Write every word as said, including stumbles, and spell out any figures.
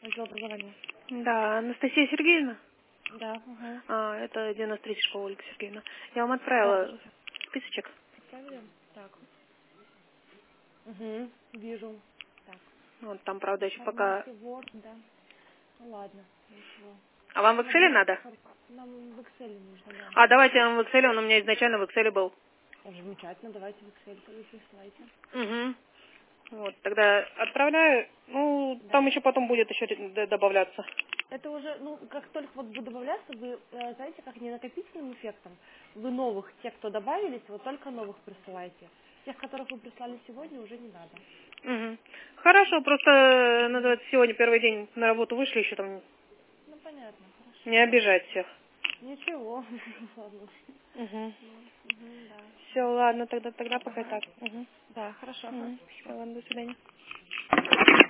Отдел образования. Да, Анастасия Сергеевна? Да. Угу. А, это девяносто третья школа, Ольга Сергеевна. Я вам Так, отправила сейчас списочек. отправили. Так. Угу. Вижу. Так. Вот там, правда, еще пока... Формате Word, да. Ну ладно, ничего. А вам в На Excel двести надо? сорок. Нам в Excel нужно, да. А, давайте я вам в Excel, он у меня изначально в Excel был. Тоже замечательно, давайте в Excel тогда присылайте. Угу. Вот, тогда отправляю. Ну, Да. там еще потом будет еще д- добавляться. Это уже, ну, как только вот будет добавляться, вы, э, знаете, как не накопительным эффектом, вы новых, те, кто добавились, вот только новых присылаете. Тех, которых вы прислали сегодня, уже не надо. Угу. Хорошо, просто, э, называется, сегодня первый день на работу вышли, еще там Ну, понятно, хорошо. не обижать всех. Ничего, ладно. Угу. Ну, мгм, да. Все, ладно, тогда, тогда пока Ага. так. Угу. Да, хорошо. Угу. Все, ладно, до свидания.